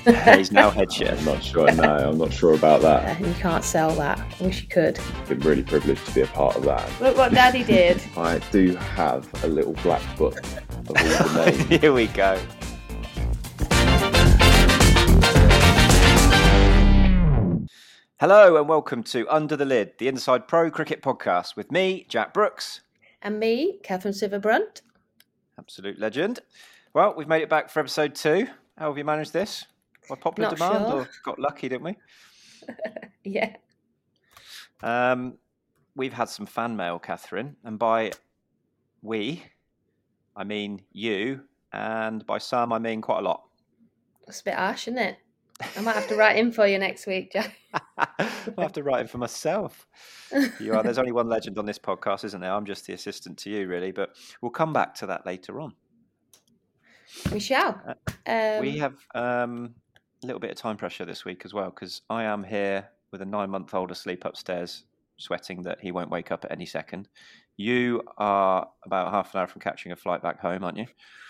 He's now head chef. I'm not sure. No, I'm not sure about that. You can't sell that. I wish you could. Been really privileged to be a part of that. Look what Daddy did. I do have a little black book of all the names. Here we go. Hello and welcome to Under the Lid, the Inside Pro Cricket podcast with me, Jack Brooks. And me, Catherine Siver-Brunt. Absolute legend. Well, we've made it back for episode 2. How have you managed this? By popular Not demand sure. or got lucky, didn't we? Yeah. We've had some fan mail, Catherine, and by we, I mean you, and by some, I mean quite a lot. It's a bit harsh, isn't it? I might have to write in for you next week, Jack. I'll have to write it for myself. There's only one legend on this podcast, isn't there? I'm just the assistant to you, really, but we'll come back to that later on. We shall. We have a little bit of time pressure this week as well, because I am here with a 9-month-old asleep upstairs, sweating that he won't wake up at any second. You are about half an hour from catching a flight back home, aren't you?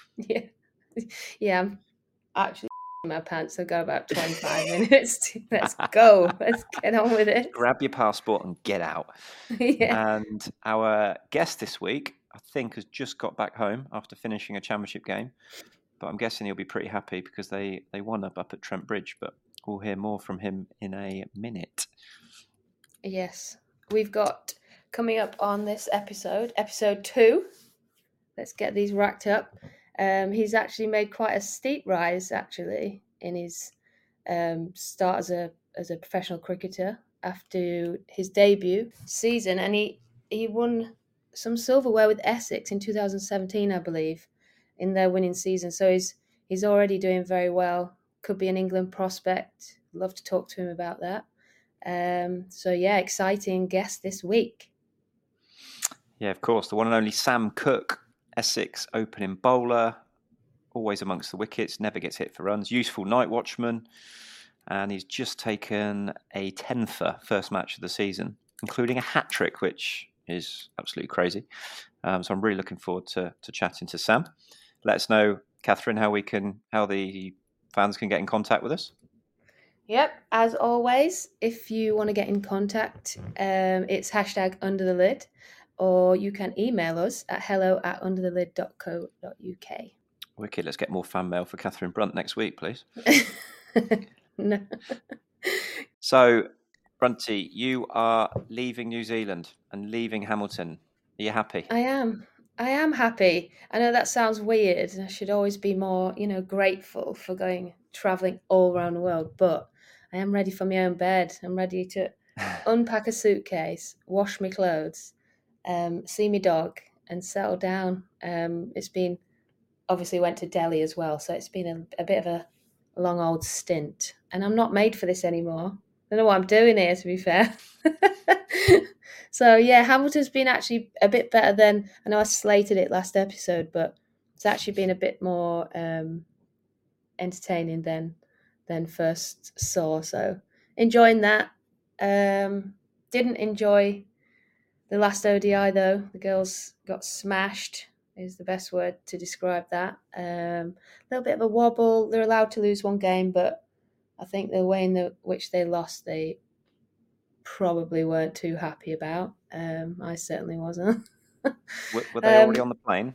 Yeah. I'm actually in my pants, so go about 25 minutes. Let's go. Let's get on with it. Grab your passport and get out. Yeah. And our guest this week, I think, has just got back home after finishing a championship game. But I'm guessing he'll be pretty happy because they won up at Trent Bridge. But we'll hear more from him in a minute. Yes. We've got coming up on this episode 2. Let's get these racked up. He's actually made quite a steep rise, actually, in his start as a professional cricketer after his debut season, and he won some silverware with Essex in 2017, I believe, in their winning season. So he's already doing very well. Could be an England prospect. Love to talk to him about that. So yeah, exciting guest this week. Yeah, of course, the one and only Sam Cook. Essex opening bowler, always amongst the wickets, never gets hit for runs, useful night watchman, and he's just taken a 10th first match of the season, including a hat-trick, which is absolutely crazy. So I'm really looking forward to chatting to Sam. Let us know, Catherine, how the fans can get in contact with us. Yep, as always, if you want to get in contact, it's #underthelid. Or you can email us at hello@underthelid.co.uk. Wicked. Let's get more fan mail for Catherine Brunt next week, please. No. So, Brunty, you are leaving New Zealand and leaving Hamilton. Are you happy? I am happy. I know that sounds weird. I should always be more, grateful for traveling all around the world. But I am ready for my own bed. I'm ready to unpack a suitcase, wash my clothes, see my dog and settle down. It's been, obviously went to Delhi as well, so it's been a bit of a long old stint, and I'm not made for this anymore. I don't know what I'm doing here, to be fair. So yeah, Hamilton's been actually a bit better than, I know I slated it last episode, but it's actually been a bit more entertaining than first saw, so enjoying that. Didn't enjoy the last ODI, though. The girls got smashed, is the best word to describe that. A little bit of a wobble. They're allowed to lose one game, but I think the way in which they lost, they probably weren't too happy about. I certainly wasn't. Were they already on the plane?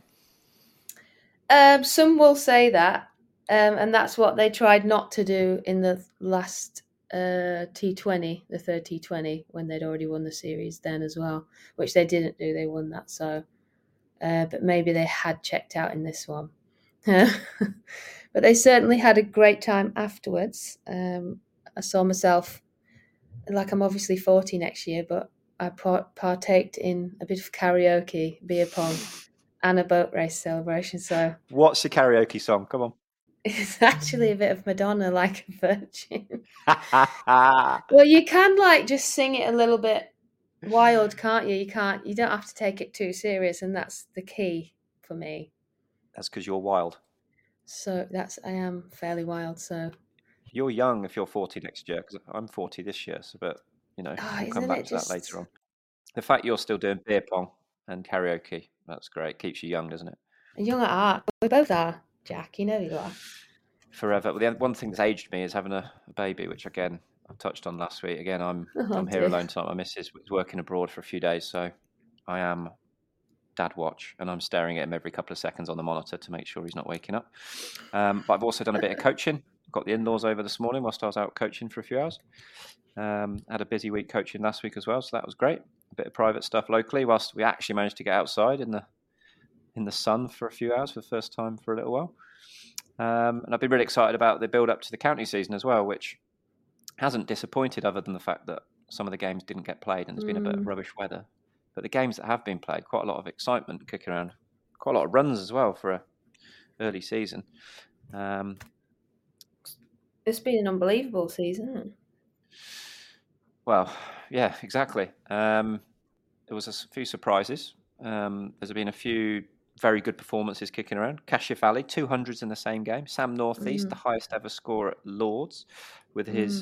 Some will say that, and that's what they tried not to do in the last T20, the third T20, when they'd already won the series then as well, which they didn't do. They won that, so but maybe they had checked out in this one. But they certainly had a great time afterwards. I saw myself, like, I'm obviously 40 next year, but I partaked in a bit of karaoke, beer pong, and a boat race celebration. So what's your karaoke song? Come on. It's actually a bit of Madonna, Like a Virgin. Well, you can just sing it a little bit wild, can't you? You don't have to take it too serious, and that's the key for me. That's because you're wild. So I am fairly wild. So you're young if you're 40 next year, because I'm 40 this year. So, but we'll come back to that later on. The fact you're still doing beer pong and karaoke, that's great. Keeps you young, doesn't it? Young at heart. We both are, Jack. You know you are. forever. Well, one thing that's aged me is having a baby, which again I touched on last week. Again, I'm here dear. alone tonight. My missus was working abroad for a few days, so I am dad watch, and I'm staring at him every couple of seconds on the monitor to make sure he's not waking up. But I've also done a bit of coaching. Got the in-laws over this morning whilst I was out coaching for a few hours. Had a busy week coaching last week as well, so that was great. A bit of private stuff locally, whilst we actually managed to get outside in the sun for a few hours for the first time for a little while. And I've been really excited about the build-up to the county season as well, which hasn't disappointed other than the fact that some of the games didn't get played and there's been a bit of rubbish weather. But the games that have been played, quite a lot of excitement kicking around, quite a lot of runs as well for an early season. It's been an unbelievable season. Well, yeah, exactly. There was a few surprises. There's been a few very good performances kicking around. Cashie Valley, 200s in the same game. Sam Northeast, the highest ever score at Lords, with his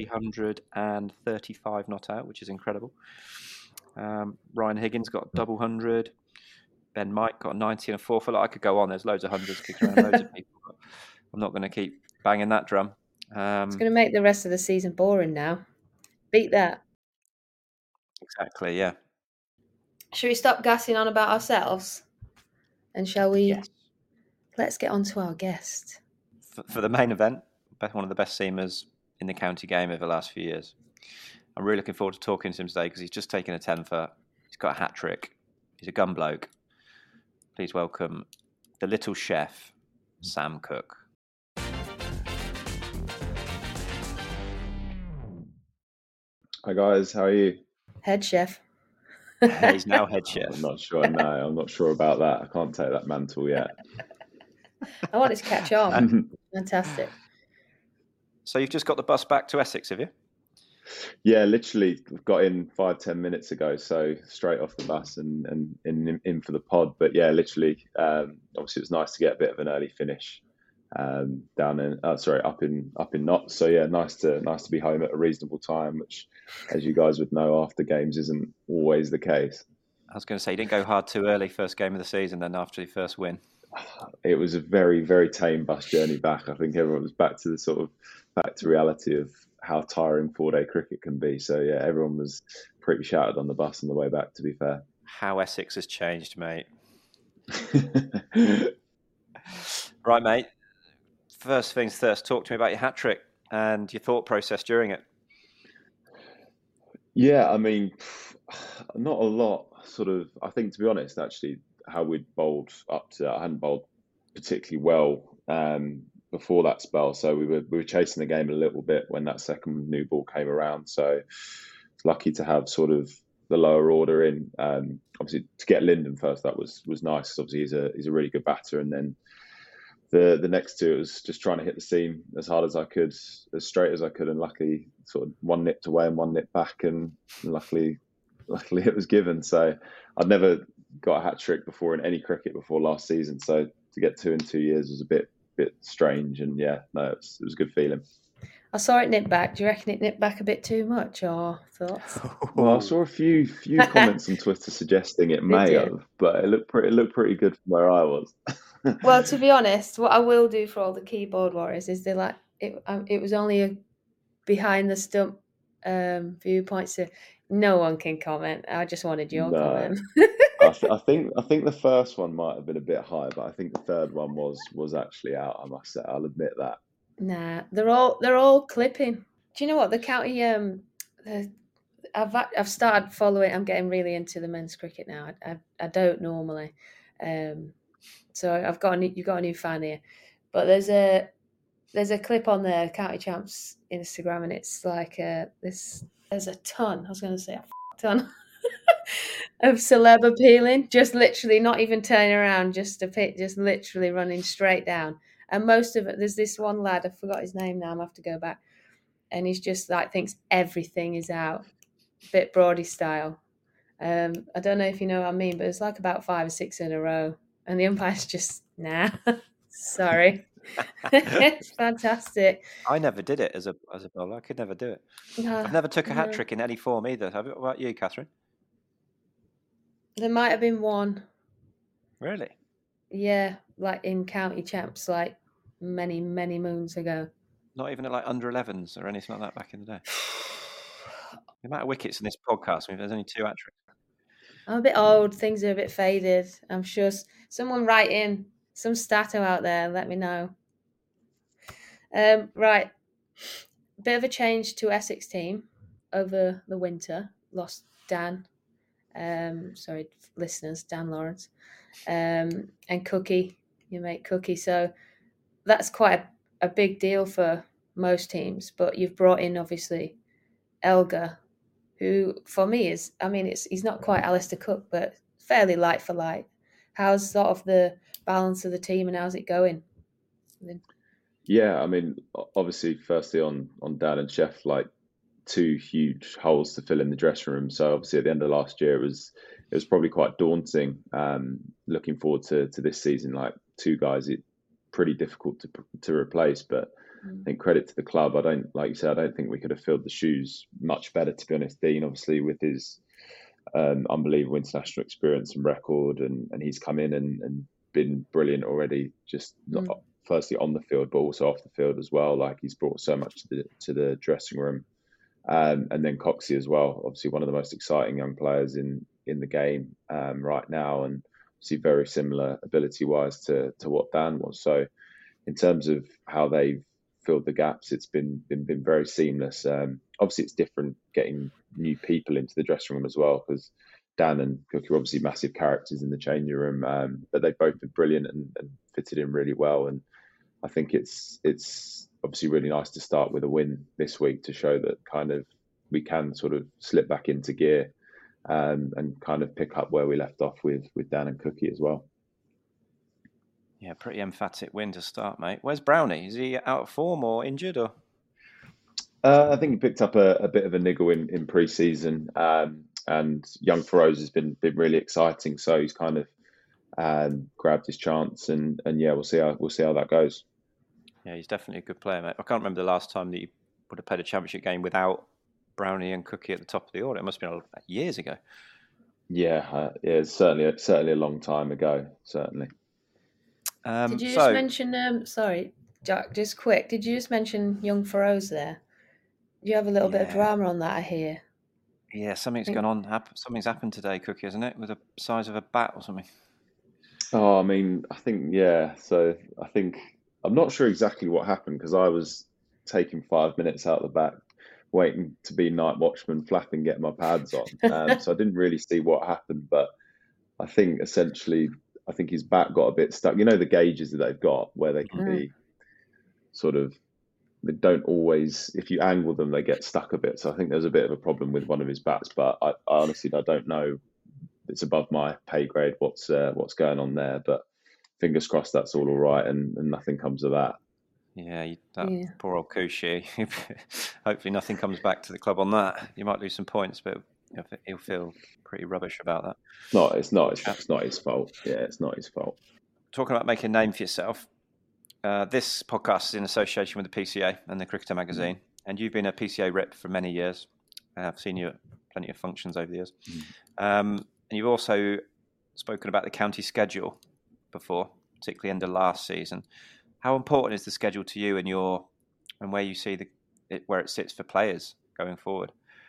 335 not out, which is incredible. Ryan Higgins got a double 100. Ben Mike got a 90 and a 4-footer. I could go on. There's loads of hundreds kicking around, loads of people. But I'm not going to keep banging that drum. It's going to make the rest of the season boring now. Beat that. Exactly, yeah. Should we stop gassing on about ourselves? And shall we? Yes. Let's get on to our guest. For the main event, one of the best seamers in the county game over the last few years. I'm really looking forward to talking to him today because he's just taken a 10-foot. He's got a hat trick. He's a gun bloke. Please welcome the little chef, Sam Cook. Hi guys, how are you? Head chef. He's now head chef. I'm not sure. No, I'm not sure about that. I can't take that mantle yet. I want it to catch on. Fantastic. So you've just got the bus back to Essex, have you? Yeah, literally got in 5-10 minutes ago, so straight off the bus and in for the pod. But yeah, literally, obviously it was nice to get a bit of an early finish up in Notts. So yeah, nice to be home at a reasonable time, which, as you guys would know, after games isn't always the case. I was going to say, you didn't go hard too early first game of the season, then after your first win. It was a very, very tame bus journey back. I think everyone was back to reality of how tiring 4-day cricket can be. So yeah, everyone was pretty shattered on the bus on the way back, to be fair. How Essex has changed, mate. Right, mate. First things first, talk to me about your hat trick and your thought process during it. Yeah, I mean, not a lot. I think, to be honest, actually, how we'd bowled up to that, I hadn't bowled particularly well before that spell, so we were chasing the game a little bit when that second new ball came around. So it's lucky to have sort of the lower order in. Obviously, to get Lyndon first, that was nice. Obviously, he's a really good batter, and then the next two, it was just trying to hit the seam as hard as I could, as straight as I could, and luckily sort of one nipped away and one nipped back, and luckily it was given. So I'd never got a hat trick before in any cricket before last season, so to get 2 in 2 years was a bit strange, and yeah, no, it was a good feeling. I saw it nip back. Do you reckon it nipped back a bit too much, or thoughts? Well, I saw a few comments on Twitter suggesting it may have, but it looked pretty good from where I was. Well, to be honest, what I will do for all the keyboard warriors is it was only a behind the stump viewpoint, so no one can comment. I just wanted your comment. I think the first one might have been a bit high, but I think the third one was actually out. I must say, I'll admit that. Nah, they're all clipping. Do you know what the county? I've started following. I'm getting really into the men's cricket now. I don't normally, so you've got a new fan here. But there's a clip on the County Champs Instagram, and it's like there's a ton. I was going to say a ton of celeb appealing, just literally not even turning around, just literally running straight down. And most of it, there's this one lad, I forgot his name now, I'm going to have to go back. And he's just like, thinks everything is out. Bit Brody style. I don't know if you know what I mean, but it's like about 5 or 6 in a row. And the umpire's just, nah, sorry. It's fantastic. I never did it as a bowler. I could never do it. I've never took a hat trick in any form either. What about you, Catherine? There might have been one. Really? Yeah, like in County Champs, like many, many moons ago. Not even at like under 11s or anything like that back in the day. The amount of wickets in this podcast, I mean, there's only 2 hat-tricks. I'm a bit old. Things are a bit faded. I'm sure someone write in some stato out there and let me know. Right. Bit of a change to Essex team over the winter. Lost Dan. Sorry, listeners, Dan Lawrence. And Cookie, your mate Cookie. So that's quite a big deal for most teams. But you've brought in, obviously, Elgar, who for me is, I mean, he's not quite Alistair Cook, but fairly light for light. How's sort of the balance of the team and how's it going? Yeah, I mean, obviously, firstly on Dan and Chef, like 2 huge holes to fill in the dressing room. So obviously, at the end of last year, it was probably quite daunting. Looking forward to this season, like 2 guys, it's pretty difficult to replace. But I think credit to the club. Like you said, I don't think we could have filled the shoes much better, to be honest. Dean, obviously, with his unbelievable international experience and record, and he's come in and been brilliant already. Just not firstly on the field, but also off the field as well. Like he's brought so much to the dressing room. And then Coxie as well, obviously one of the most exciting young players in the game right now, and obviously very similar ability-wise to what Dan was. So in terms of how they've filled the gaps, it's been very seamless. Obviously, it's different getting new people into the dressing room as well, because Dan and Cookie are obviously massive characters in the changing room, but they've both been brilliant and fitted in really well. And I think it's obviously really nice to start with a win this week to show that kind of we can sort of slip back into gear and kind of pick up where we left off with Dan and Cookie as well. Yeah, pretty emphatic win to start, mate. Where's Brownie? Is he out of form or injured? Or I think he picked up a bit of a niggle in pre-season, and young Feroz has been really exciting. So he's kind of grabbed his chance, and yeah, we'll see how that goes. Yeah, he's definitely a good player, mate. I can't remember the last time that you would have played a championship game without Brownie and Cookie at the top of the order. It must have been years ago. Yeah, it's certainly a long time ago. Certainly. Did you just mention? Sorry, Jack. Just quick. Did you just mention young Feroz there? You have a little bit of drama on that, I hear. Yeah, something's gone on. Something's happened today, Cookie, isn't it? With the size of a bat or something. Oh, I mean, I think yeah. So I think I'm not sure exactly what happened, because I was taking 5 minutes out the back, waiting to be night watchman, flapping, getting my pads on. So I didn't really see what happened, but I think essentially, I think his bat got a bit stuck. You know, the gauges that they've got where they can be sort of, they don't always, if you angle them, they get stuck a bit. So I think there's a bit of a problem with one of his bats, but I honestly, I don't know. It's above my pay grade what's going on there, but fingers crossed that's all right and nothing comes of that. Yeah, poor old Coochie. Hopefully nothing comes back to the club on that. You might lose some points, but he'll feel pretty rubbish about that. No, it's not his fault. Yeah, it's not his fault. Talking about making a name for yourself, this podcast is in association with the PCA and the Cricketer magazine, and you've been a PCA rep for many years. I've seen you at plenty of functions over the years. And you've also spoken about the county schedule before, particularly end of last season. How important is the schedule to you and where you see where it sits for players going forward?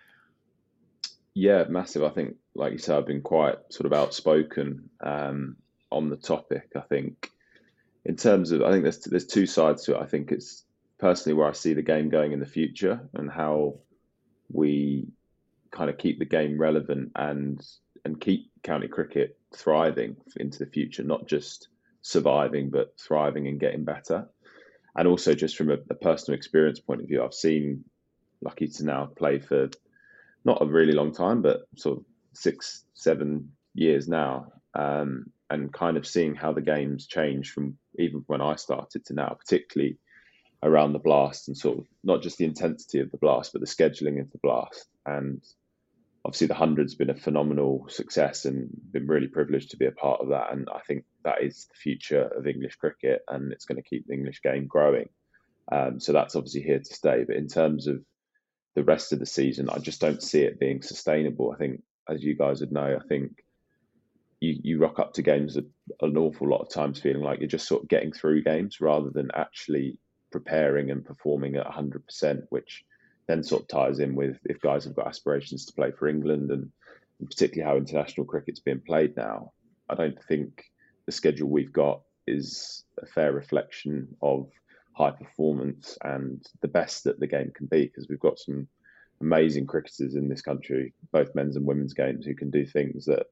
Yeah, massive. I think, like you said, I've been quite sort of outspoken on the topic. I think in terms of, I think there's 2 sides to it. I think it's personally where I see the game going in the future and how we kind of keep the game relevant and keep county cricket thriving into the future, not just surviving, but thriving and getting better. And also just from a personal experience point of view, I've seen, lucky to now play for not a really long time, but sort of 6-7 years now, and kind of seeing how the game's changed from even when I started to now, particularly around the blast and sort of not just the intensity of the blast, but the scheduling of the blast. And obviously the 100's been a phenomenal success and been really privileged to be a part of that. And I think that is the future of English cricket, and it's going to keep the English game growing. So that's obviously here to stay. But in terms of the rest of the season, I just don't see it being sustainable. I think, as you guys would know, I think you rock up to games an awful lot of times feeling like you're just sort of getting through games rather than actually preparing and performing at 100%, which then sort of ties in with if guys have got aspirations to play for England and particularly how international cricket's being played now. I don't think the schedule we've got is a fair reflection of high performance and the best that the game can be, because we've got some amazing cricketers in this country, both men's and women's games, who can do things that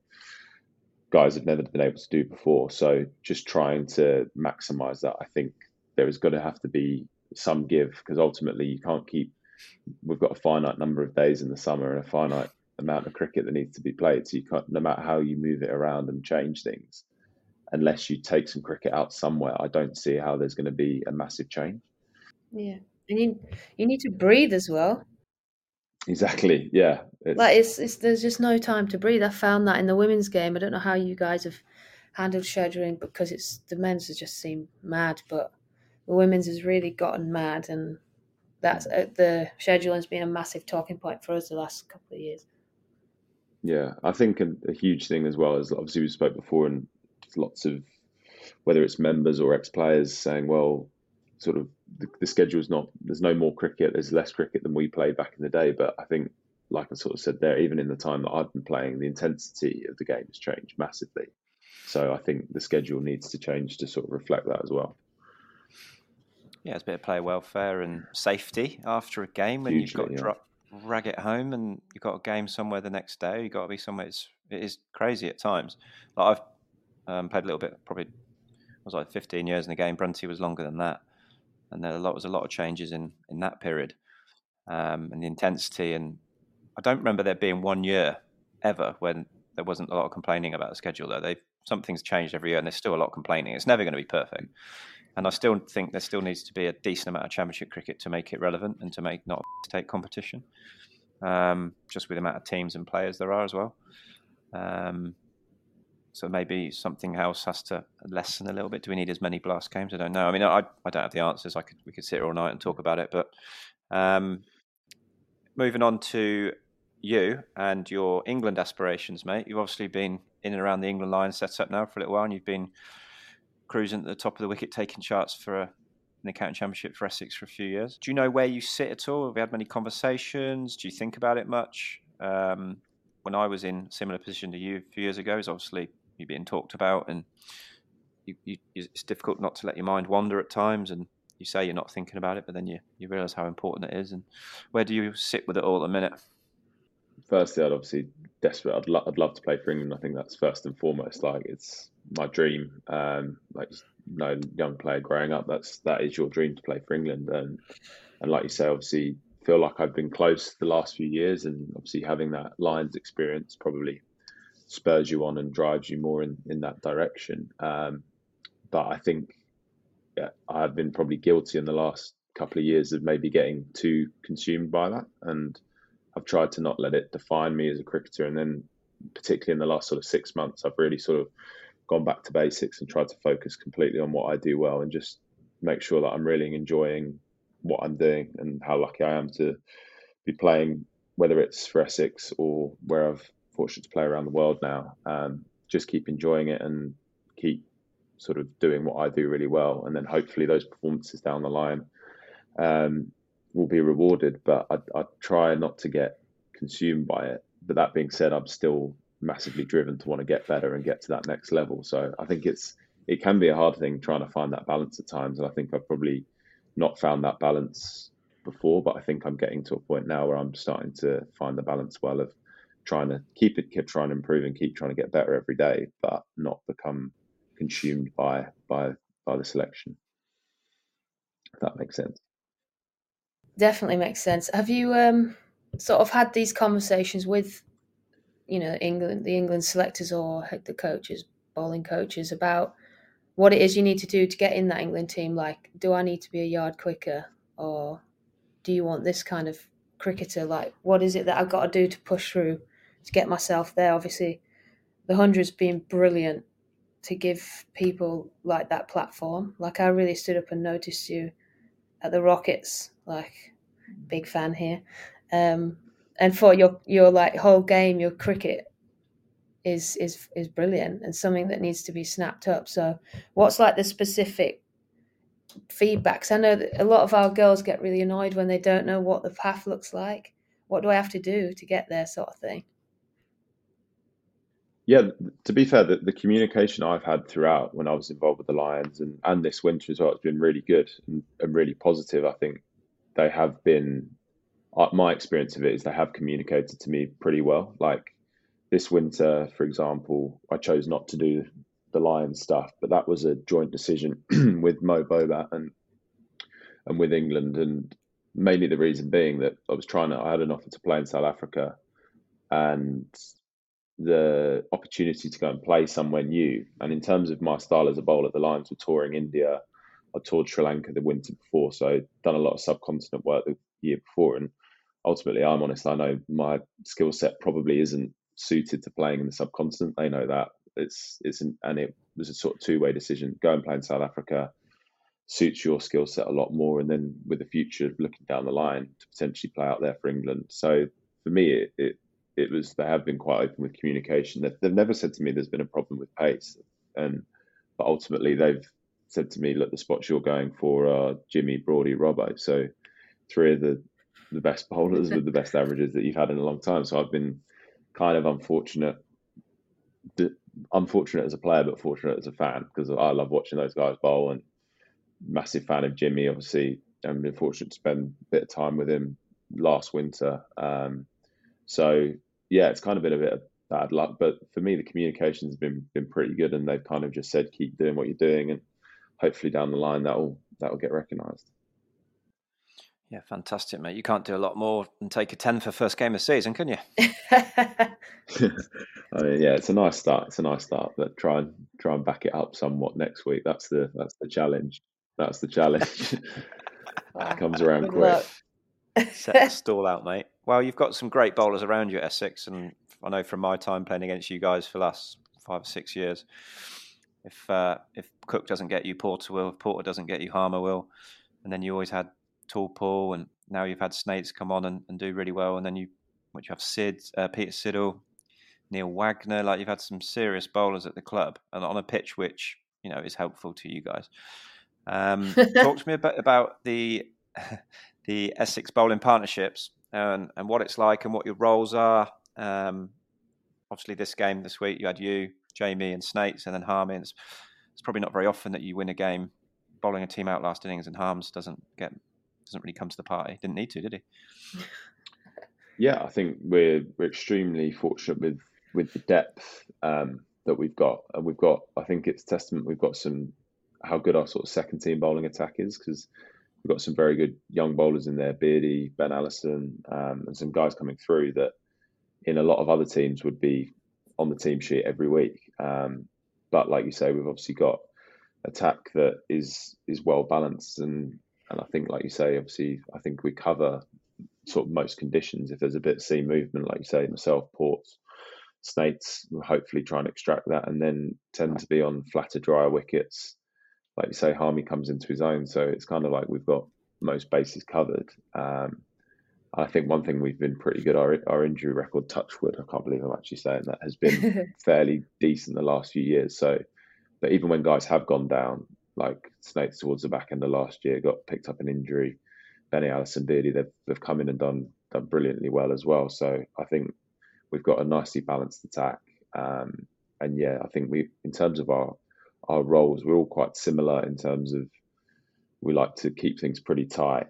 guys have never been able to do before. So just trying to maximise that, I think there is going to have to be some give, because ultimately you can't keep. We've got a finite number of days in the summer and a finite amount of cricket that needs to be played. So you can't, no matter how you move it around and change things, unless you take some cricket out somewhere, I don't see how there's going to be a massive change. Yeah, and you need to breathe as well. Exactly. Yeah. It's there's just no time to breathe. I found that in the women's game. I don't know how you guys have handled scheduling, because it's the men's has just seemed mad, but the women's has really gotten mad, and that's the scheduling has been a massive talking point for us the last couple of years. Yeah, I think a huge thing as well is obviously we spoke before, and lots of whether it's members or ex-players saying, well, sort of the schedule's not, there's no more cricket, there's less cricket than we played back in the day. But I think, like I sort of said there, even in the time that I've been playing, the intensity of the game has changed massively. So I think the schedule needs to change to sort of reflect that as well. Yeah, it's a bit of player welfare and safety after a game when you've got to rag it home and you've got a game somewhere the next day. You've got to be somewhere. It is crazy at times. Like I've played a little bit, probably was like 15 years in the game. Brunty was longer than that, and there was a lot of changes in that period, and the intensity. And I don't remember there being 1 year ever when there wasn't a lot of complaining about the schedule. Though something's changed every year, and there's still a lot of complaining. It's never going to be perfect. And I still think there still needs to be a decent amount of championship cricket to make it relevant and to make not a state competition, just with the amount of teams and players there are as well. So maybe something else has to lessen a little bit. Do we need as many blast games? I don't know. I mean, I don't have the answers. We could sit here all night and talk about it. But moving on to you and your England aspirations, mate. You've obviously been in and around the England line set up now for a little while, and you've been cruising at the top of the wicket, taking charts for in the county championship for Essex for a few years. Do you know where you sit at all? Have we had many conversations? Do you think about it much? When I was in a similar position to you a few years ago, is obviously you being talked about, and it's difficult not to let your mind wander at times, and you say you're not thinking about it, but then you realise how important it is. And where do you sit with it all at the minute? Firstly, I'd obviously desperate. I'd love to play for England. I think that's first and foremost. Like, it's my dream. Like, no young player growing up, that is your dream, to play for England. And like you say, obviously feel like I've been close the last few years, and obviously having that Lions experience probably spurs you on and drives you more in that direction. But I think I've been probably guilty in the last couple of years of maybe getting too consumed by that, and I've tried to not let it define me as a cricketer. And then particularly in the last sort of 6 months, I've really sort of gone back to basics and tried to focus completely on what I do well, and just make sure that I'm really enjoying what I'm doing, and how lucky I am to be playing, whether it's for Essex or where I've fortunate to play around the world now. Just keep enjoying it and keep sort of doing what I do really well, and then hopefully those performances down the line will be rewarded. But I try not to get consumed by it. But that being said, I'm still massively driven to want to get better and get to that next level. So I think it can be a hard thing trying to find that balance at times, and I think I've probably not found that balance before, but I think I'm getting to a point now where I'm starting to find the balance well of trying to keep trying to improve and keep trying to get better every day, but not become consumed by the selection. If that makes sense. Definitely makes sense. Have you sort of had these conversations with, the England selectors or the coaches, bowling coaches, about what it is you need to do to get in that England team? Like, do I need to be a yard quicker, or do you want this kind of cricketer? Like, what is it that I've got to do to push through to get myself there? Obviously, the 100's been brilliant to give people like that platform. Like, I really stood up and noticed you at the Rockets, like, big fan here. And for your like whole game, your cricket, is brilliant and something that needs to be snapped up. So what's like the specific feedbacks? I know that a lot of our girls get really annoyed when they don't know what the path looks like. What do I have to do to get there, sort of thing? Yeah, to be fair, the communication I've had throughout when I was involved with the Lions and this winter as well, it's been really good and really positive. I think they have been, my experience of it is they have communicated to me pretty well. Like this winter, for example, I chose not to do the Lions stuff, but that was a joint decision with Mo Bobat and with England. And mainly the reason being that I had an offer to play in South Africa, and the opportunity to go and play somewhere new. And in terms of my style as a bowler, the Lions were touring India. I toured Sri Lanka the winter before, so I'd done a lot of subcontinent work the year before. And ultimately, I'm honest, I know my skill set probably isn't suited to playing in the subcontinent. They know that. And it was a sort of two-way decision. Go and play in South Africa suits your skill set a lot more, and then with the future looking down the line to potentially play out there for England. So for me, it was, they have been quite open with communication. They've never said to me there's been a problem with pace, but ultimately they've said to me, look, the spots you're going for are Jimmy, Broady, Robbo. So three of the best bowlers with the best averages that you've had in a long time. So I've been kind of unfortunate as a player, but fortunate as a fan, because I love watching those guys bowl, and massive fan of Jimmy, obviously. I've been fortunate to spend a bit of time with him last winter. So yeah, it's kind of been a bit of bad luck, but for me, the communication's been pretty good, and they've kind of just said, keep doing what you're doing, and hopefully down the line that'll get recognised. Yeah, fantastic, mate. You can't do a lot more than take a 10 for first game of the season, can you? I mean, yeah, it's a nice start. But try and back it up somewhat next week. That's the challenge. That's the challenge. That comes around quick. Set the stall out, mate. Well, you've got some great bowlers around you at Essex, and I know from my time playing against you guys for the last 5 or 6 years, if Cook doesn't get you, Porter will. If Porter doesn't get you, Harmer will. And then you always had Tall Paul, and now you've had Snates come on and do really well. And then you have Peter Siddle, Neil Wagner. Like, you've had some serious bowlers at the club and on a pitch which, is helpful to you guys. Talk to me a bit about the Essex bowling partnerships and what it's like and what your roles are. Obviously, this game this week, you had you, Jamie, and Snates, and then Harmy. It's probably not very often that you win a game bowling a team out last innings, and Harms doesn't really come to the party. Didn't need to, did he? Yeah, I think we're extremely fortunate with the depth that we've got, and I think it's testament. We've got how good our sort of second team bowling attack is, because we've got some very good young bowlers in there, Beardy, Ben Allison, and some guys coming through that in a lot of other teams would be on the team sheet every week. But like you say, we've obviously got attack that is well balanced, and I think, like you say, obviously I think we cover sort of most conditions. If there's a bit of seam movement, like you say, myself, Ports, Snates, we'll hopefully try and extract that, and then tend to be on flatter, drier wickets. Like you say, Harmy comes into his own, so it's kind of like we've got most bases covered. I think one thing we've been pretty good, our injury record, touchwood, I can't believe I'm actually saying that, has been fairly decent the last few years. So, but even when guys have gone down, like Snates towards the back end of last year, got picked up an injury, Benny Allison, Beardy, they've come in and done brilliantly well as well. So I think we've got a nicely balanced attack. And yeah, I think in terms of our roles, we're all quite similar in terms of we like to keep things pretty tight.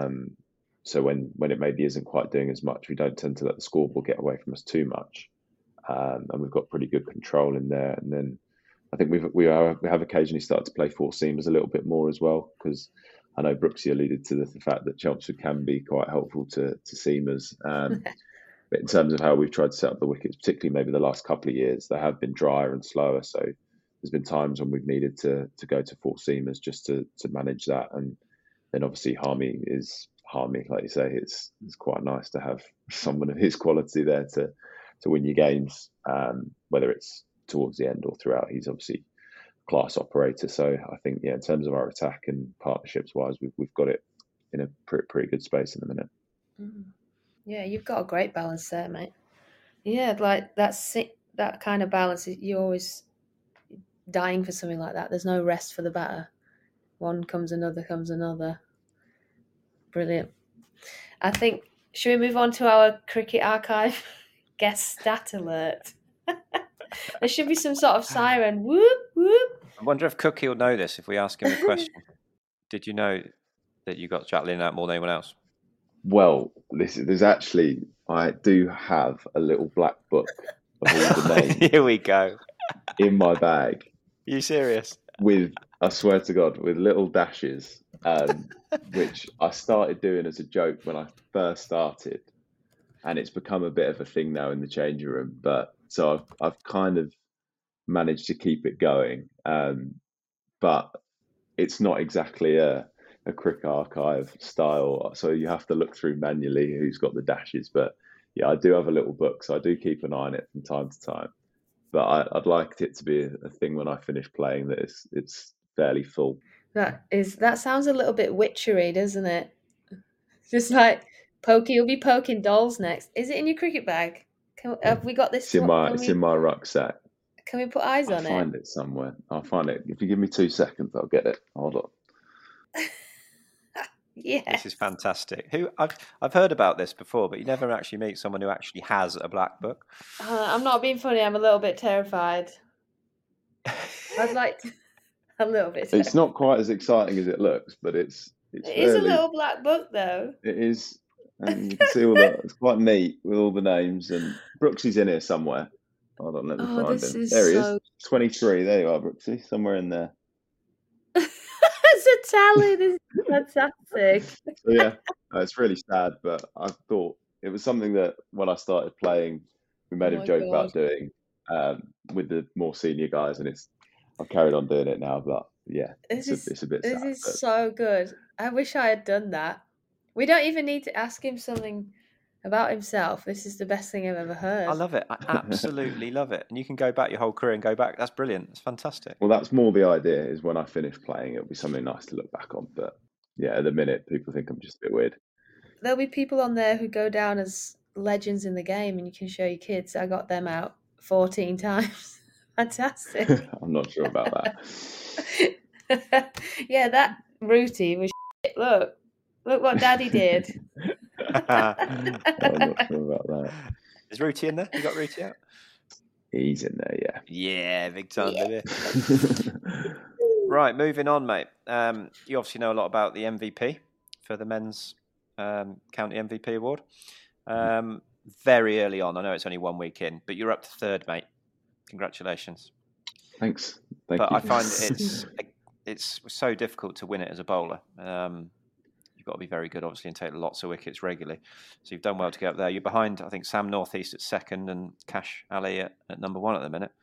So when it maybe isn't quite doing as much, we don't tend to let the scoreboard get away from us too much. And we've got pretty good control in there. And then I think we have occasionally started to play four seamers a little bit more as well, because I know Brooksy alluded to the fact that Chelmsford can be quite helpful to seamers. But in terms of how we've tried to set up the wickets, particularly maybe the last couple of years, they have been drier and slower. So there's been times when we've needed to go to four seamers just to manage that. And then obviously Harmy, like you say, it's quite nice to have someone of his quality there to win your games, whether it's towards the end or throughout. He's obviously a class operator. So I think, yeah, in terms of our attack and partnerships wise, we've got it in a pretty good space in the minute. Yeah, you've got a great balance there, mate. Yeah, like that kind of balance, you're always dying for something like that. There's no rest for the batter. One comes another. Brilliant. I think, should we move on to our cricket archive? Guest stat alert. There should be some sort of siren. Whoop, whoop. I wonder if Cookie will know this if we ask him a question. Did you know that you got Jack Lynn out more than anyone else? Well, there's actually, I do have a little black book of all the names Here we go. in my bag. Are you serious? With, I swear to God, with little dashes, which I started doing as a joke when I first started, and it's become a bit of a thing now in the changing room. But so I've kind of managed to keep it going, but it's not exactly a cricket archive style. So you have to look through manually who's got the dashes. But yeah, I do have a little book, so I do keep an eye on it from time to time. But I'd like it to be a thing when I finish playing that it's fairly full. That sounds a little bit witchery, doesn't it? Just like Pokey will be poking dolls next. Is it in your cricket bag? Have we got this? It's in my rucksack. Can we put eyes on it? I'll find it somewhere. I'll find it. If you give me 2 seconds, I'll get it. Hold on. Yeah. This is fantastic. I've heard about this before, but you never actually meet someone who actually has a black book. I'm not being funny. I'm a little bit terrified. I'd like to, a little bit. It's not quite as exciting as it looks, but it is a little black book though. It is, and you can see all that. It's quite neat with all the names. And Brooksy's in here somewhere. Hold on, let me find him. There he is. 23. There you are, Brooksy. Somewhere in there. It's a tally. This is fantastic. So yeah, it's really sad, but I thought it was something that when I started playing, we made a joke about doing with the more senior guys, and I've carried on doing it now. But yeah, it's a bit sad. This is so good. I wish I had done that. We don't even need to ask him something about himself. This is the best thing I've ever heard. I love it. I absolutely love it. And you can go back your whole career and go back. That's brilliant. It's fantastic. Well, that's more the idea, is when I finish playing, it'll be something nice to look back on. But yeah, at the minute, people think I'm just a bit weird. There'll be people on there who go down as legends in the game, and you can show your kids. I got them out 14 times. Fantastic. I'm not sure about that. Yeah, that Rooty was shit. Look what Daddy did. I'm not sure about that. Is Rooty in there? You got Rooty out? He's in there, yeah. Yeah, big time, baby. Right, moving on, mate. You obviously know a lot about the MVP for the men's county MVP award. Very early on, I know it's only 1 week in, but you're up to third, mate. Congratulations. Thanks. Thank you. But I find it's so difficult to win it as a bowler. You've got to be very good, obviously, and take lots of wickets regularly. So you've done well to get up there. You're behind, I think, Sam Northeast at second and Cash Ali at number one at the minute.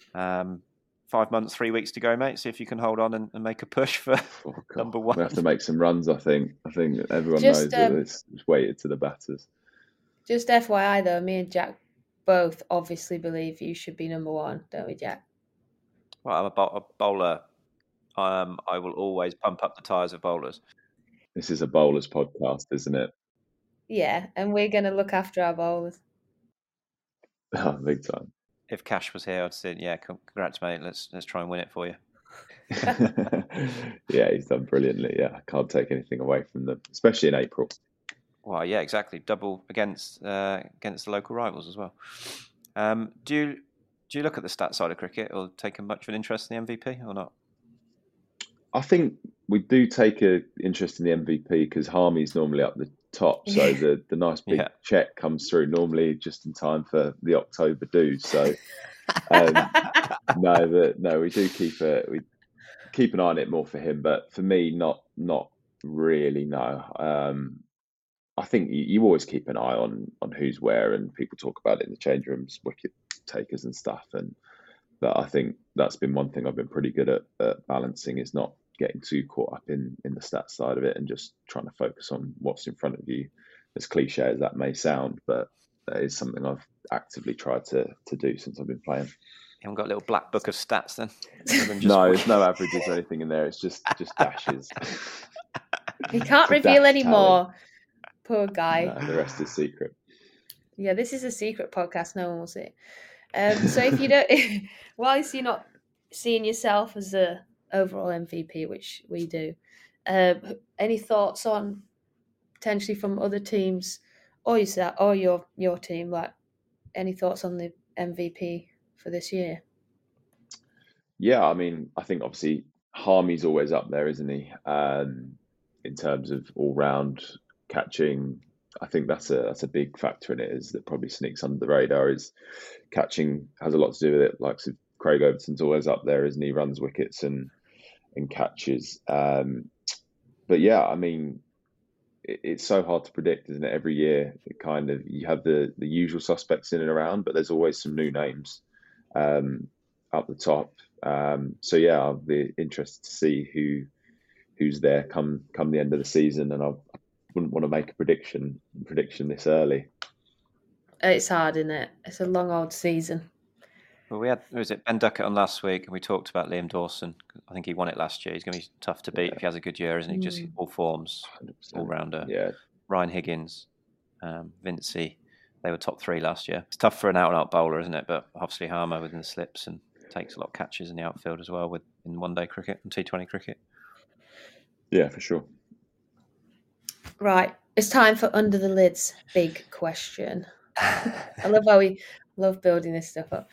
5 months, 3 weeks to go, mate. See if you can hold on and make a push for number one. We have to make some runs, I think. I think everyone knows that it's weighted to the batters. Just FYI, though, me and Jack both obviously believe you should be number one, don't we, Jack? Well, I'm a bowler. I will always pump up the tyres of bowlers. This is a bowlers podcast, isn't it? Yeah, and we're going to look after our bowlers. Oh, big time. If Cash was here, I'd say, yeah, congrats, mate. Let's try and win it for you. Yeah, he's done brilliantly. Yeah, I can't take anything away from them, especially in April. Well, yeah, exactly. Double against the local rivals as well. Do you look at the stats side of cricket or take much of an interest in the MVP or not? I think we do take an interest in the MVP because Harmy's normally up the top. So the nice big check comes through normally just in time for the October dues. So no, we do keep an eye on it more for him. But for me, not really, no. I think you always keep an eye on who's where, and people talk about it in the change rooms, wicket takers and stuff. But I think that's been one thing I've been pretty good at balancing, is not getting too caught up in the stats side of it and just trying to focus on what's in front of you, as cliche as that may sound. But that is something I've actively tried to do since I've been playing. You haven't got a little black book of stats then? No, there's no averages or anything in there. It's just dashes. He can't reveal any more. Poor guy. No, the rest is secret. Yeah, this is a secret podcast. No one will see it. So if you don't, whilst you're not seeing yourself as the overall MVP, which we do, any thoughts on potentially from other teams or yourself or your team? Like, any thoughts on the MVP for this year? Yeah, I mean, I think obviously Harmy's always up there, isn't he? In terms of all round catching, I think that's a big factor in it. Is that probably sneaks under the radar? Is catching has a lot to do with it. Like so Craig Overton's always up there, isn't he? Runs wickets and catches. But yeah, I mean, it's so hard to predict, isn't it? Every year, it kind of you have the usual suspects in and around, but there's always some new names up the top. So yeah, I'll be interested to see who's there come the end of the season, and I wouldn't want to make a prediction this early. It's hard, isn't it? It's a long old season. Well, we had, was it Ben Duckett on last week, and we talked about Liam Dawson. I think he won it last year. He's going to be tough to beat if he has a good year, isn't he? Just all forms, 100%. all rounder. Yeah, Ryan Higgins, Vincey, they were top 3 last year. It's tough for an out-and-out bowler, isn't it? But obviously Harmer within the slips and takes a lot of catches in the outfield as well in one-day cricket and T20 cricket. Yeah, for sure. Right, it's time for Under the Lids big question. I love how we love building this stuff up.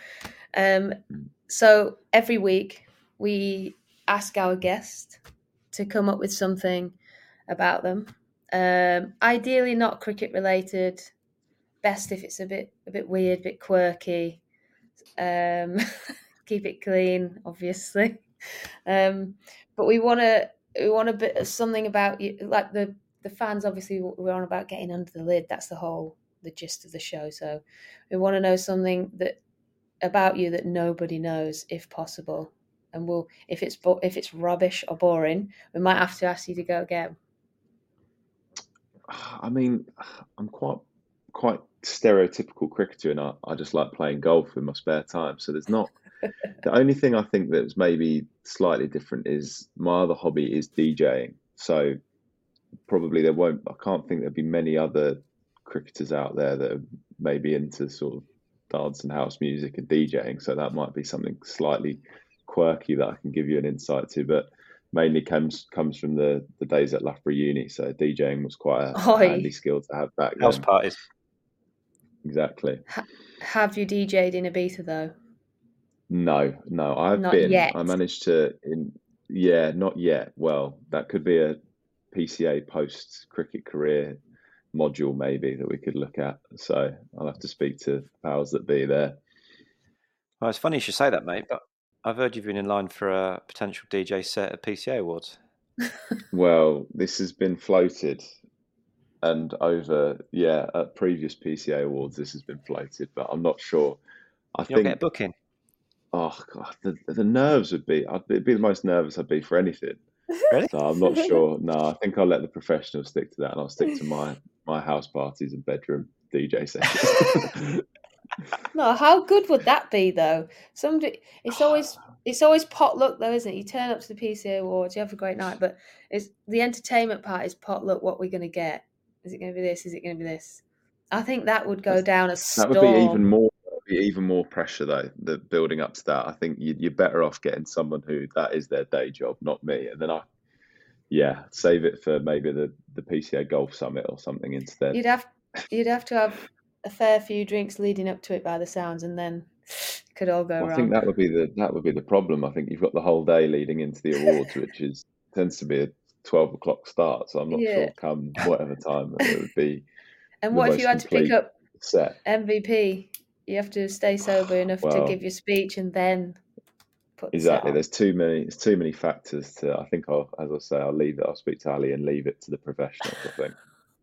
So every week we ask our guest to come up with something about them. Ideally not cricket related. Best if it's a bit weird, a bit quirky. Keep it clean, obviously. But we want a bit of something about you, like the fans. Obviously, we're on about getting under the lid. That's the gist of the show. So we want to know something about you that nobody knows, if possible. And if it's rubbish or boring, we might have to ask you to go again. I mean, I'm quite stereotypical cricketer, and I just like playing golf in my spare time. So there's not the only thing I think that's maybe slightly different is my other hobby is DJing. So probably I can't think there'd be many other cricketers out there that are maybe into sort of dance and house music and DJing. So that might be something slightly quirky that I can give you an insight to, but mainly comes from the days at Loughborough Uni. So DJing was quite a handy skill to have back then. House parties. Exactly. Have you DJ'd in Ibiza though? No, I've Not been. yet. I managed to. Not yet. Well, that could be a PCA post cricket career module maybe that we could look at. So I'll have to speak to powers that be there. Well, it's funny you should say that, mate. But I've heard you've been in line for a potential DJ set at PCA Awards. Well, this has been floated. And at previous PCA Awards, this has been floated, but I'm not sure. You'll get a booking. Oh God, the nerves would be. It'd be the most nervous I'd be for anything. Really? So I'm not sure. No, I think I'll let the professionals stick to that, and I'll stick to my house parties and bedroom DJ sessions. No, how good would that be though? It's always potluck though, isn't it? You turn up to the PCA Awards, you have a great night, but it's the entertainment part is potluck. What we're going to get? Is it going to be this? Is it going to be this? I think that would go down a storm. That would be even more pressure though. The building up to that, I think you're better off getting someone who that is their day job, not me. And then save it for maybe the PCA Golf Summit or something instead. You'd have to have a fair few drinks leading up to it by the sounds, and then it could all go wrong. I think that would be the problem. I think you've got the whole day leading into the awards, which tends to be a 12 o'clock start. So I'm not sure come whatever time it would be. And what if you had to pick up MVP? You have to stay sober enough to give your speech and then put exactly. There's too many factors to. I think I'll leave it. I'll speak to Ali and leave it to the professionals. I think.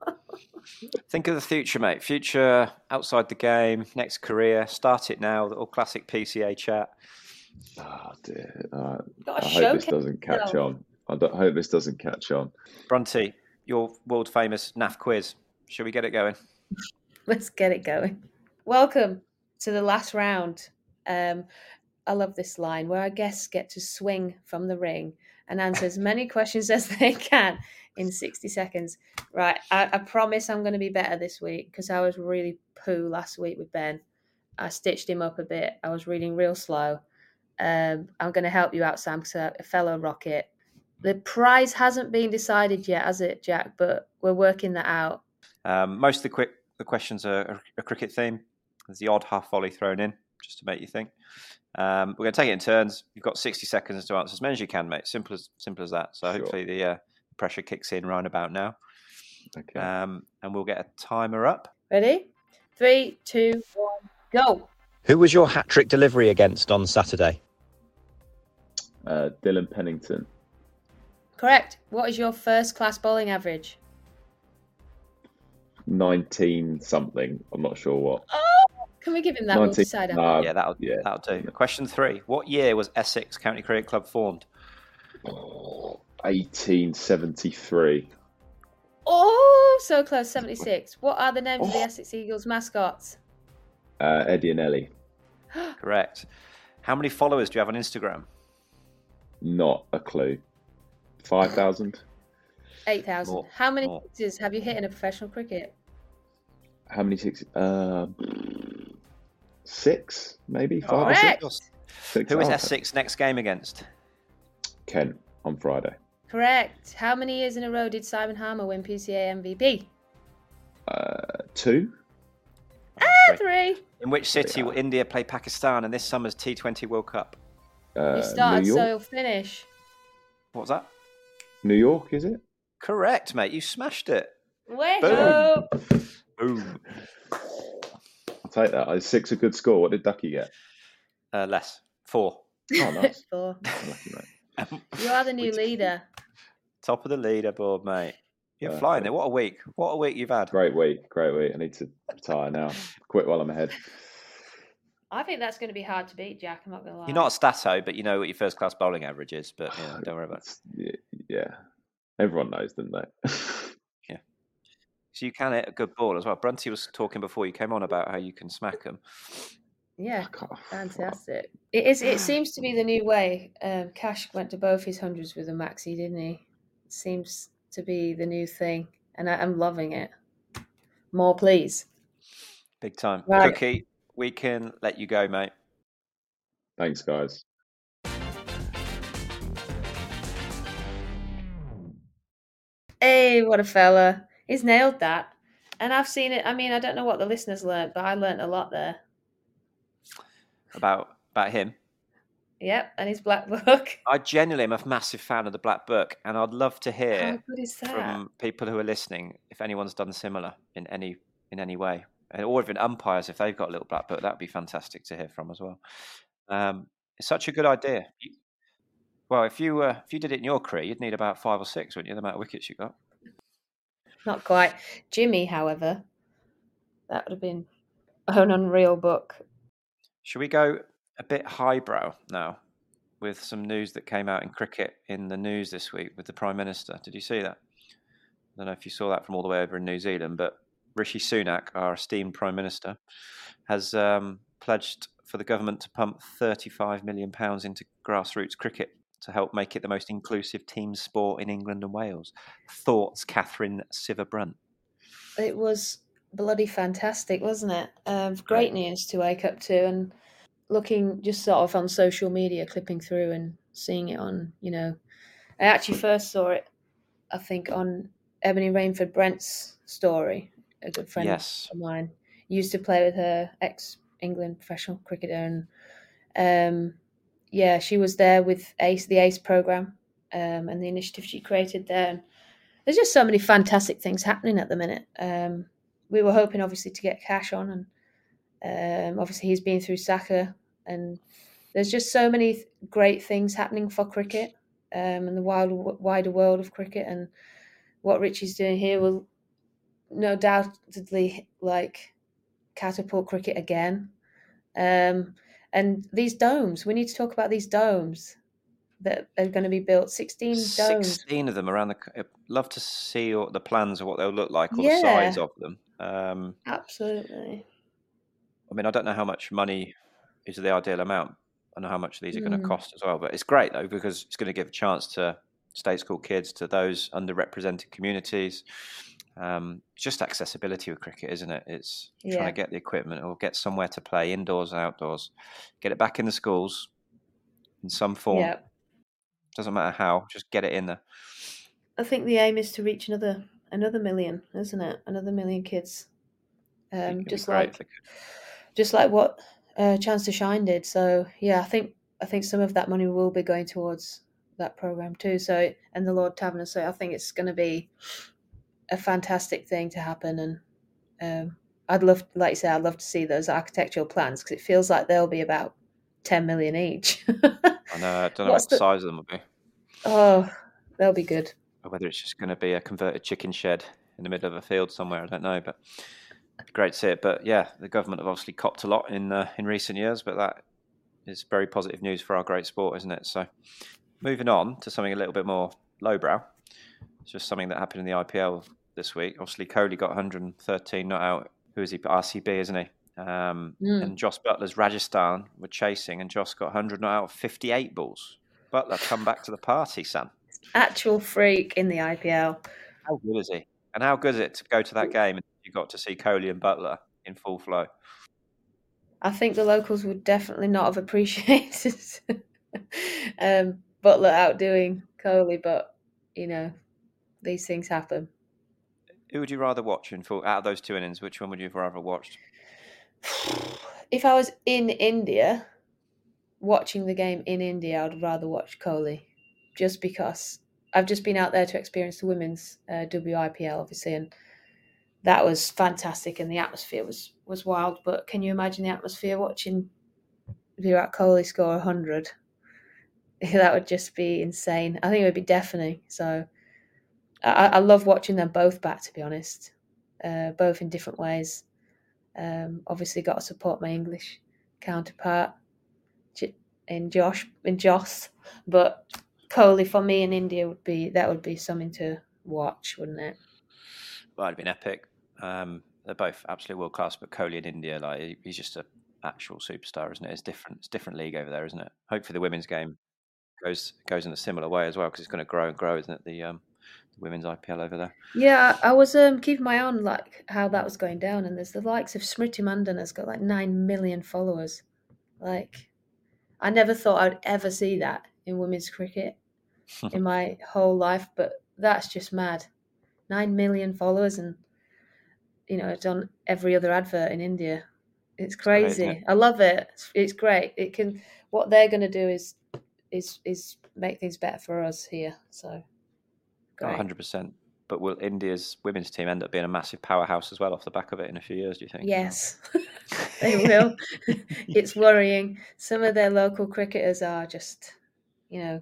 Think of the future, mate. Future outside the game, next career. Start it now. The all classic PCA chat. Oh dear. I hope this doesn't catch on. I hope this doesn't catch on. Brunty, your world famous NAF quiz. Shall we get it going? Let's get it going. Welcome to the last round. I love this line where our guests get to swing from the ring and answer as many questions as they can in 60 seconds. Right, I promise I'm going to be better this week because I was really poo last week with Ben. I stitched him up a bit. I was reading real slow. I'm going to help you out, Sam, because a fellow rocket. The prize hasn't been decided yet, has it, Jack? But we're working that out. Most of the questions are a cricket theme. There's the odd half volley thrown in just to make you think. We're going to take it in turns. You've got 60 seconds to answer as many as you can, mate. Simple as that. So hopefully the pressure kicks in right about now. Okay. And we'll get a timer up. Ready? 3, 2, 1, go. Who was your hat-trick delivery against on Saturday? Dylan Pennington. Correct. What is your first class bowling average? 19 something. I'm not sure what. Oh, can we give him that? 19, We'll decide on. Yeah, that'll do. Question 3. What year was Essex County Cricket Club formed? 1873. Oh, so close. 76. What are the names of the Essex Eagles mascots? Eddie and Ellie. Correct. How many followers do you have on Instagram? Not a clue. 5,000. 8,000. More. How many More. sixes have you hit in a professional cricket? How many sixes? 6, maybe 5 or Correct. 6. Who is Oh, Essex next game against? Kent on Friday. Correct. How many years in a row did Simon Harmer win PCA MVP? 2. 3. In which city will India play Pakistan in this summer's T20 World Cup? You started, New so York. you'll finish. What was that? New York, is it? Correct, mate. You smashed it. Way Boom. ho! Boom. I'll take that. Is 6 a good score? What did Ducky get? Less. 4. Oh, nice. 4. Lucky, mate. You are the new leader. Top of the leaderboard, mate. You're Perfect. flying there. What a week. What a week you've had. Great week. I need to retire now. Quit while I'm ahead. I think that's going to be hard to beat, Jack. I'm not going to lie. You're not a stato, but you know what your first class bowling average is. But don't worry about it. Yeah. Everyone knows, don't they? So you can hit a good ball as well. Brunty was talking before you came on about how you can smack them. Yeah, fantastic. It seems to be the new way. Cash went to both his hundreds with a maxi, didn't he? It seems to be the new thing, and I'm loving it. More, please. Big time. Right. Cookie, we can let you go, mate. Thanks, guys. Hey, what a fella. He's nailed that. And I've seen it. I mean, I don't know what the listeners learned, but I learned a lot there. About him. Yep, and his black book. I genuinely am a massive fan of the Black Book, and I'd love to How hear good is that? from people who are listening if anyone's done similar in any way, or even umpires if they've got a little Black Book. That'd be fantastic to hear from as well. It's such a good idea. Well, if you did it in your career, you'd need about 5 or 6, wouldn't you? The amount of wickets you got. Not quite. Jimmy, however, that would have been an unreal book. Should we go a bit highbrow now with some news that came out in cricket in the news this week with the Prime Minister? Did you see that? I don't know if you saw that from all the way over in New Zealand, but Rishi Sunak, our esteemed Prime Minister, has pledged for the government to pump £35 million into grassroots cricket to help make it the most inclusive team sport in England and Wales. Thoughts, Catherine Sciver-Brunt? It was bloody fantastic, wasn't it? Great news to wake up to, and looking just sort of on social media, clipping through and seeing it on, I actually first saw it, I think, on Ebony Rainford Brent's story. A good friend Yes. of mine used to play with her ex-England professional cricketer, and she was there with the ACE program and the initiative she created there. And there's just so many fantastic things happening at the minute. We were hoping, obviously, to get Cash on, and obviously he's been through Saka, and there's just so many great things happening for cricket and the wider world of cricket. And what Richie's doing here will no doubtedly catapult cricket again. And these domes, we need to talk about these domes that are going to be built. 16 domes. 16 of them around the. I'd love to see the plans of what they'll look like, or Yeah. the size of them. Absolutely. I mean, I don't know how much money is the ideal amount. I know how much these are going to cost as well. But it's great, though, because it's going to give a chance to state school kids, to those underrepresented communities, Just accessibility with cricket, isn't it? It's Yeah. trying to get the equipment or get somewhere to play, indoors, outdoors, get it back in the schools in some form. Yeah. Doesn't matter how, just get it in there. I think the aim is to reach another million, isn't it? Another million kids. It'd be Just great if like they could. just like what Chance to Shine did. So yeah, I think some of that money will be going towards that program too. So, and the Lord Taverner. So I think it's going to be a fantastic thing to happen. And I'd love, like you say, I'd love to see those architectural plans because it feels like they'll be about 10 million each. I know. I don't know what the size of them will be. Oh, they'll be good. Or whether it's just going to be a converted chicken shed in the middle of a field somewhere, I don't know. But great to see it. But yeah, the government have obviously copped a lot in recent years, but that is very positive news for our great sport, isn't it? So moving on to something a little bit more lowbrow. It's just something that happened in the IPL this week. Obviously, Kohli got 113 not out. Who is he? RCB, isn't he? And Jos Buttler's Rajasthan were chasing, and Jos got 100 not out of 58 balls. Butler come back to the party, Sam. Actual freak in the IPL. How good is he? And how good is it to go to that game and you got to see Kohli and Butler in full flow? I think the locals would definitely not have appreciated Butler outdoing Kohli, but you know, these things happen. Who would you rather watch in full out of those two innings? Which one would you have rather watched? If I was in India, watching the game in India, I'd rather watch Kohli, just because I've just been out there to experience the women's WIPL, obviously, and that was fantastic, and the atmosphere was wild. But can you imagine the atmosphere watching Virat Kohli score 100? That would just be insane. I think it would be deafening. So I love watching them both back, to be honest, both in different ways. Obviously, got to support my English counterpart in Joss, but Kohli for me in India would be something to watch, wouldn't it? Well, it'd been epic. They're both absolutely world class, but Kohli in India, like he's just an actual superstar, isn't it? It's different. It's a different league over there, isn't it? Hopefully, the women's game goes in a similar way as well, because it's going to grow and grow, isn't it? The women's IPL over there. Yeah, I was keeping my eye on like how that was going down, and there's the likes of Smriti Mandana's got like 9 million followers. Like, I never thought I'd ever see that in women's cricket in my whole life, but that's just mad. 9 million followers, and you know, it's on every other advert in India. It's crazy. Great, I love it. It's great. It can. What they're going to do is make things better for us here. So, great. 100%. But will India's women's team end up being a massive powerhouse as well off the back of it in a few years, do you think? Yes, they will. It's worrying. Some of their local cricketers are just, you know,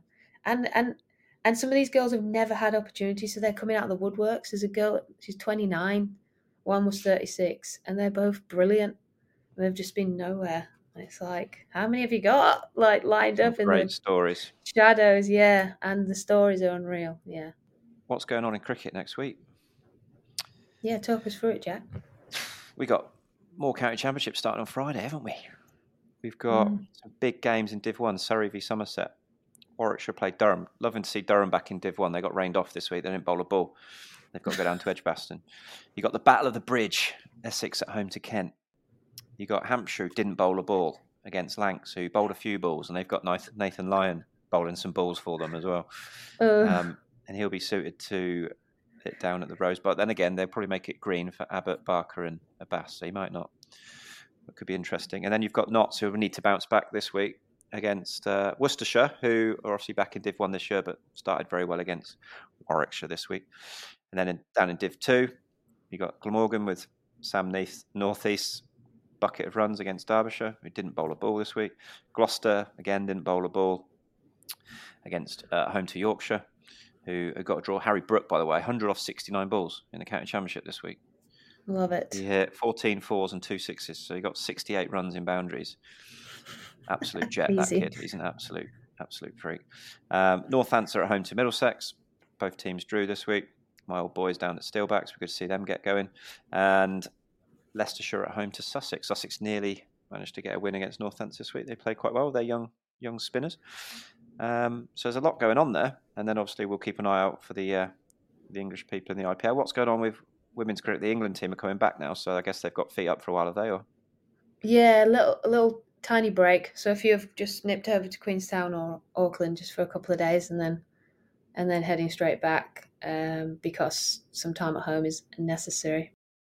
and some of these girls have never had opportunities, so they're coming out of the woodworks. There's a girl, she's 29, one was 36, and they're both brilliant. And they've just been nowhere. And it's like, how many have you got like lined up in great the stories? Shadows, yeah, and the stories are unreal, yeah. What's going on in cricket next week? Yeah, talk us through it, Jack. We got more county championships starting on Friday, haven't we? We've got some big games in Div 1, Surrey v Somerset. Warwickshire played Durham. Loving to see Durham back in Div 1. They got rained off this week. They didn't bowl a ball. They've got to go down to Edgbaston. You got the Battle of the Bridge, Essex at home to Kent. You got Hampshire, who didn't bowl a ball, against Lancs, who bowled a few balls, and they've got Nathan Lyon bowling some balls for them as well. And he'll be suited to it down at the Rose. But then again, they'll probably make it green for Abbott, Barker and Abbas, so he might not. It could be interesting. And then you've got Notts, who will need to bounce back this week against Worcestershire, who are obviously back in Div 1 this year, but started very well against Warwickshire this week. And then down in Div 2, you got Glamorgan with Sam North East, bucket of runs against Derbyshire, who didn't bowl a ball this week. Gloucester, again, didn't bowl a ball against home to Yorkshire, who got a draw. Harry Brook, by the way, 100 off 69 balls in the county championship this week. Love it. He hit 14 fours and 2 sixes, so he got 68 runs in boundaries. Absolute jet, that kid. He's an absolute freak. Northampton at home to Middlesex. Both teams drew this week. My old boys down at Steelbacks. We're good to see them get going. And Leicestershire at home to Sussex. Sussex nearly managed to get a win against Northampton this week. They played quite well. They're young spinners. So there's a lot going on there. And then obviously we'll keep an eye out for the English people in the IPL. What's going on with women's cricket, the England team are coming back now, so I guess they've got feet up for a while, have they? Or Yeah, a little tiny break. So if you've just nipped over to Queenstown or Auckland just for a couple of days and then heading straight back, because some time at home is necessary.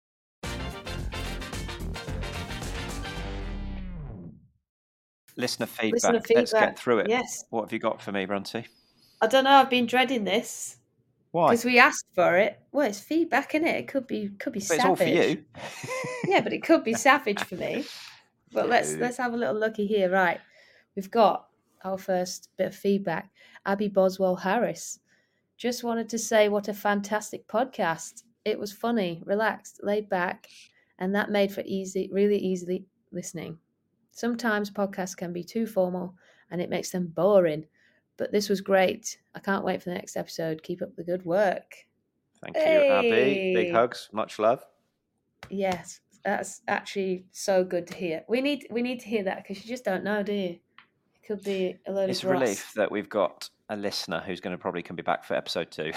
listener feedback. Let's get through it. Yes. What have you got for me, Brunty? I don't know. I've been dreading this. Why? Because we asked for it. Well, it's feedback, isn't it? It could be But savage. it's all for you. Yeah, but it could be savage for me. But let's have a little looky here. Right, we've got our first bit of feedback. Abby Boswell Harris just wanted to say what a fantastic podcast. It was funny, relaxed, laid back, and that made for really easily listening. Sometimes podcasts can be too formal and it makes them boring, but this was great. I can't wait for the next episode. Keep up the good work. Thank you, Abby. Big hugs. Much love. Yes, that's actually so good to hear. We need to hear that because you just don't know, do you? It could be a load It's of a relief that we've got a listener who's going to probably come be back for episode 2.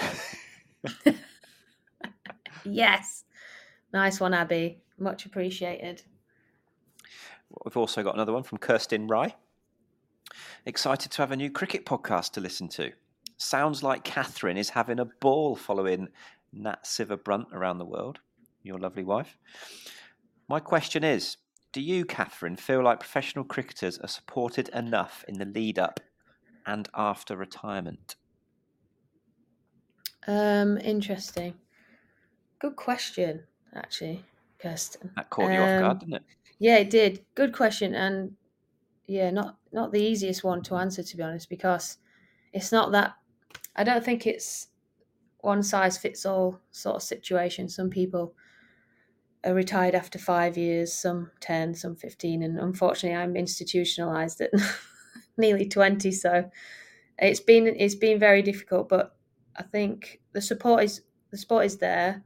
Yes. Nice one, Abby. Much appreciated. We've also got another one from Kirsten Rye. Excited to have a new cricket podcast to listen to. Sounds like Catherine is having a ball following Nat Siver-Brunt around the world, your lovely wife. My question is, do you, Catherine, feel like professional cricketers are supported enough in the lead up and after retirement? Interesting. Good question, actually, Kirsten. That caught you off guard, didn't it? Yeah, it did. Good question, and yeah, not the easiest one to answer, to be honest, because it's not that. I don't think it's one size fits all sort of situation. Some people are retired after 5 years, some 10, some 15, and unfortunately, I'm institutionalized at nearly 20. So it's been very difficult, but I think the support is there.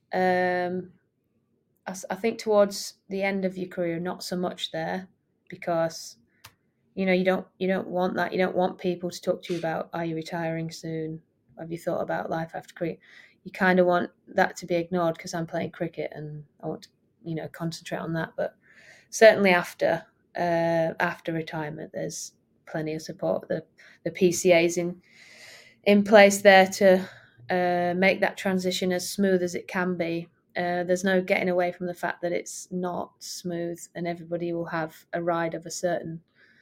I think towards the end of your career, not so much there, because you don't want that. You don't want people to talk to you about, are you retiring soon? Have you thought about life after cricket? You kind of want that to be ignored because I'm playing cricket and I want to concentrate on that. But certainly after retirement, there's plenty of support. The PCA's in place there to make that transition as smooth as it can be. There's no getting away from the fact that it's not smooth, and everybody will have a ride of a certain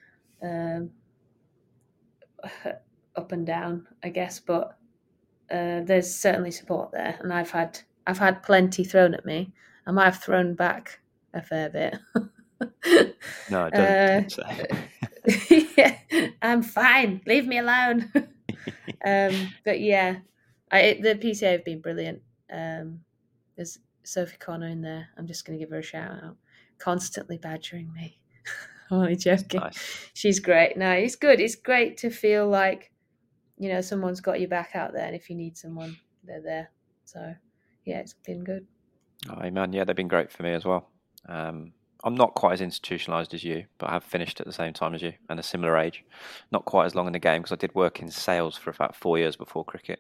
up and down, I guess. But there's certainly support there, and I've had plenty thrown at me. I might have thrown back a fair bit. No, I don't think so. Yeah, I'm fine. Leave me alone. But yeah, the PCA have been brilliant. There's Sophie Connor in there. I'm just going to give her a shout out. Constantly badgering me. I'm only joking. Nice. She's great. No, it's good. It's great to feel like, someone's got your back out there, and if you need someone, they're there. So, yeah, it's been good. Oh, amen. Yeah, they've been great for me as well. I'm not quite as institutionalised as you, but I have finished at the same time as you and a similar age. Not quite as long in the game because I did work in sales for about 4 years before cricket.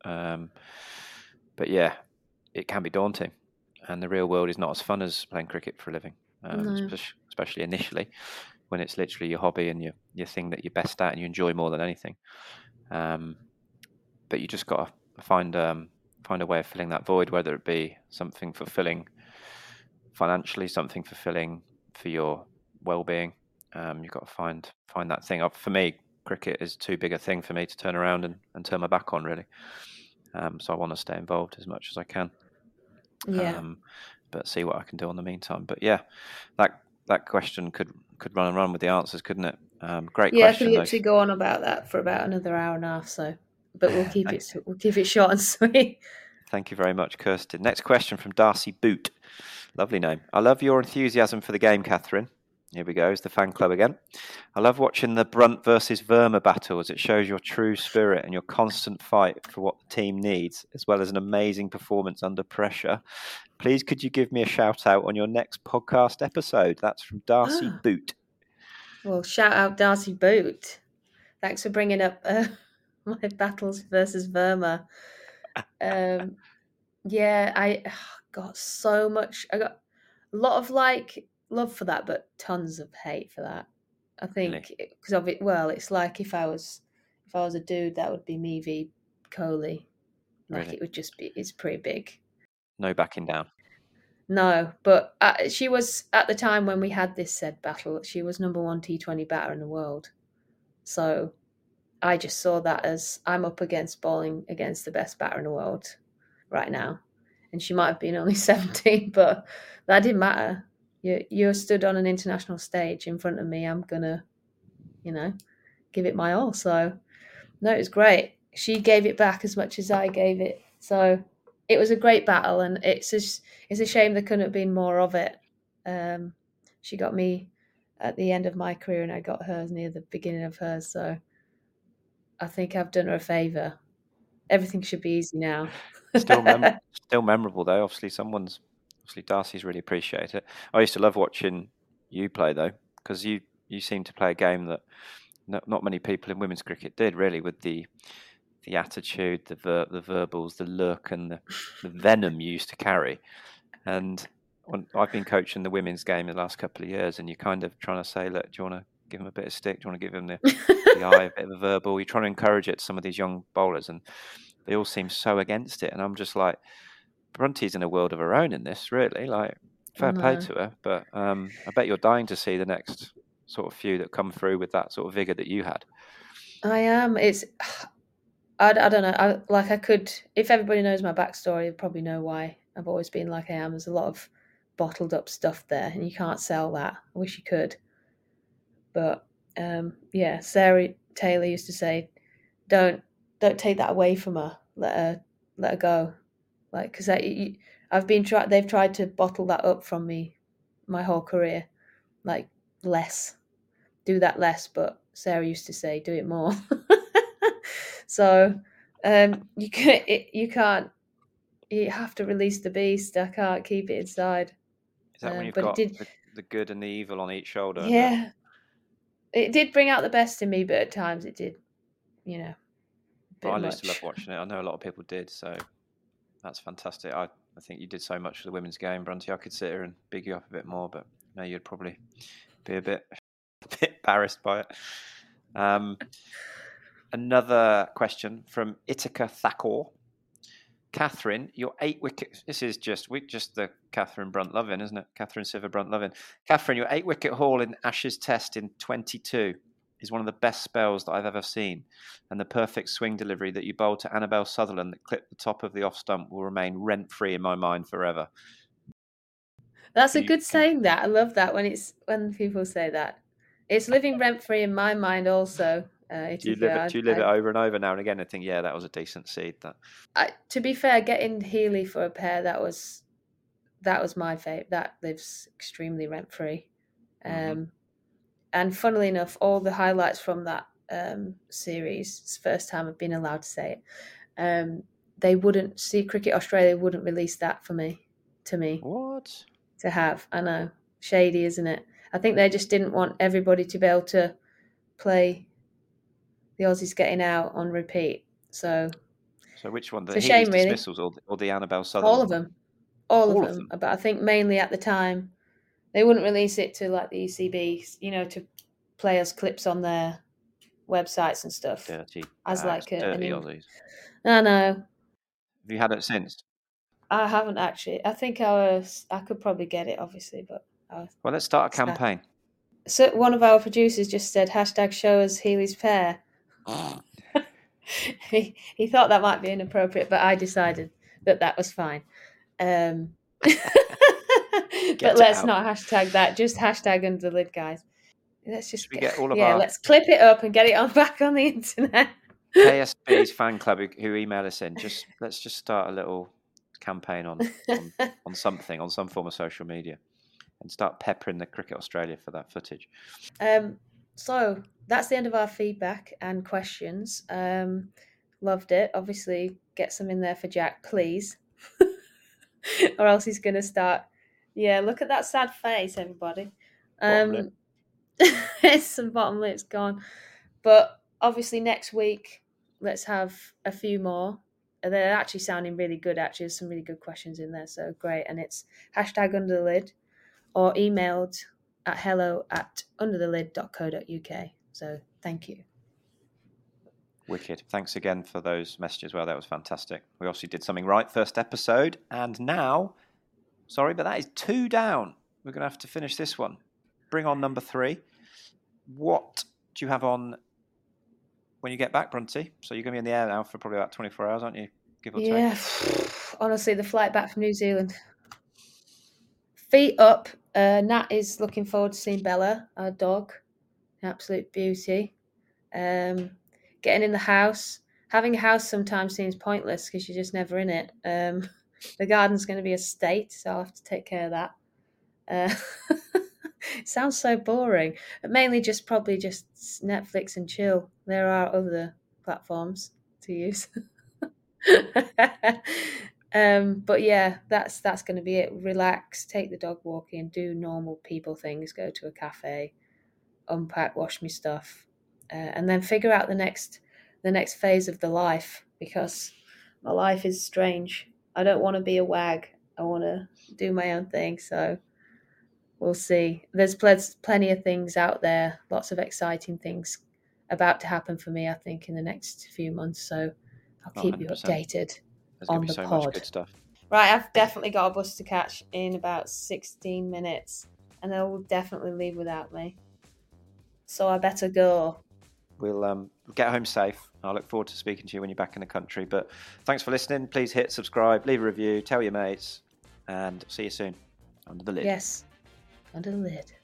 But yeah, it can be daunting, and the real world is not as fun as playing cricket for a living, especially initially when it's literally your hobby and your thing that you're best at and you enjoy more than anything. But you just got to find a way of filling that void, whether it be something fulfilling financially, something fulfilling for your well-being. You've got to find that thing. For me, cricket is too big a thing for me to turn around and turn my back on, really. So I want to stay involved as much as I can. Yeah. But see what I can do in the meantime. But yeah, that question could run and run with the answers, couldn't it? Great question. Yeah, I could literally go on about that for about another hour and a half. So, but we'll keep it short and sweet. Thank you very much, Kirsten. Next question from Darcy Boot. Lovely name. I love your enthusiasm for the game, Catherine. Here we go. It's the fan club again. I love watching the Brunt versus Verma battle as it shows your true spirit and your constant fight for what the team needs, as well as an amazing performance under pressure. Please, could you give me a shout out on your next podcast episode? That's from Darcy Boot. Well, shout out Darcy Boot. Thanks for bringing up my battles versus Verma. Yeah, I got so much. I got a lot of love for that, but tons of hate for that. I Really? think because of it. Well, it's like if I was a dude, that would be me v Coley. Like Really? it would just be. It's pretty big. No backing down. No, but she was at the time when we had this said battle. She was number 1 T20 batter in the world. So I just saw that as I'm up against bowling against the best batter in the world right now. And she might have been only 17, but that didn't matter. You're stood on an international stage in front of me. I'm going to, give it my all. So, no, it was great. She gave it back as much as I gave it. So it was a great battle, and it's a shame there couldn't have been more of it. She got me at the end of my career, and I got hers near the beginning of hers. So I think I've done her a favour. Everything should be easy now. Still memorable though. Obviously Darcy's really appreciated it. I used to love watching you play though, because you seem to play a game that not many people in women's cricket did, really, with the attitude, the verbals, the look, and the venom you used to carry. And I've been coaching the women's game in the last couple of years, and you're kind of trying to say, look, do you want to give them a bit of stick? Do you want to give them the eye, a bit of a verbal? You're trying to encourage it to some of these young bowlers, and they all seem so against it. And I'm just like, Brunty's in a world of her own in this, really. Like, fair play to her, but I bet you're dying to see the next sort of few that come through with that sort of vigor that you had. I am. I don't know. I could, if everybody knows my backstory, they probably know why I've always been like I am. There's a lot of bottled up stuff there, and you can't sell that. I wish you could. But yeah, Sarah Taylor used to say, "Don't take that away from her. Let her go." Like, because they've tried to bottle that up from me my whole career. Like, do that less. But Sarah used to say, "Do it more." So you can't. You have to release the beast. I can't keep it inside. Is that when you've got the good and the evil on each shoulder? Yeah, it did bring out the best in me, but at times it did, I used to love watching it. I know a lot of people did, so that's fantastic. I think you did so much for the women's game, Brunty. I could sit here and big you up a bit more, but no, you'd probably be a bit embarrassed by it. Another question from Ithaca Thacker. Catherine, your 8 wicket. This is just the Catherine Brunt-Lovin, isn't it? Catherine Siver Brunt-Lovin. Catherine, your 8 wicket haul in Ashes Test in 22 is one of the best spells that I've ever seen, and the perfect swing delivery that you bowled to Annabelle Sutherland that clipped the top of the off stump will remain rent-free in my mind forever. That's a good saying. That I love that when people say that. It's living rent-free in my mind also. Do you live it over and over now and again and think, yeah, that was a decent seed? To be fair, getting Healy for a pair, that was my favourite. That lives extremely rent-free. And funnily enough, all the highlights from that series, it's the first time I've been allowed to say it, they wouldn't see Cricket Australia wouldn't release that to me. What? To have. I know. Shady, isn't it? I think they just didn't want everybody to be able to play the Aussies getting out on repeat. So which one? The Healy's dismissals or the Annabelle Sutherland? All of them. All of them. But I think mainly at the time, they wouldn't release it to like the ECB, to play as clips on their websites and stuff. Dirty. As like dirty Aussies. I know. Have you had it since? I haven't actually. I think I could probably get it, obviously, but. Well, let's start a campaign. So one of our producers just said #show us Healy's pair. He thought that might be inappropriate, but I decided that was fine. But let's not hashtag that. Just hashtag under the lid, guys. Let's just let's clip it up and get it back on the internet. KSB's fan club who email us in. Let's just start a little campaign on something, on some form of social media, and start peppering the Cricket Australia for that footage. So that's the end of our feedback and questions. Loved it. Obviously, get some in there for Jack, please. Or else he's going to start. Yeah, look at that sad face, everybody. It's the bottom lip's gone. But obviously next week, let's have a few more. they're actually sounding really good. Actually, there's some really good questions in there, so great. And it's #underthelid or emailed at hello@underthelid.co.uk. So thank you. Wicked. Thanks again for those messages. Well, that was fantastic. We obviously did something right first episode, and now, sorry, but that is 2 down. We're going to have to finish this one. Bring on number 3. What do you have on when you get back, Brunty? So you're going to be in the air now for probably about 24 hours, aren't you? Give or take. Yeah, honestly, the flight back from New Zealand. Feet up. Nat is looking forward to seeing Bella, our dog. Absolute beauty. Getting in the house. Having a house sometimes seems pointless because you're just never in it. The garden's going to be a state, so I'll have to take care of that. It sounds so boring. But mainly probably just Netflix and chill. There are other platforms to use. But yeah, that's going to be it. Relax, take the dog walking, do normal people things, go to a cafe, unpack, wash my stuff, and then figure out the next phase of the life, because my life is strange. I don't want to be a wag. I want to do my own thing. So we'll see. There's plenty of things out there, lots of exciting things about to happen for me, I think, in the next few months. So I'll keep 100%. You updated. There's going to be so much good stuff. Right, I've definitely got a bus to catch in about 16 minutes, and they'll definitely leave without me. So I better go. We'll get home safe. I look forward to speaking to you when you're back in the country. But thanks for listening. Please hit subscribe, leave a review, tell your mates, and see you soon. Under the Lid. Yes, Under the Lid.